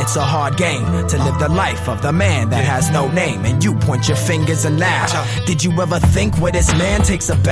It's a hard game to live the life of the man that has no name, and you point your fingers and laugh. Did you ever think where this man takes a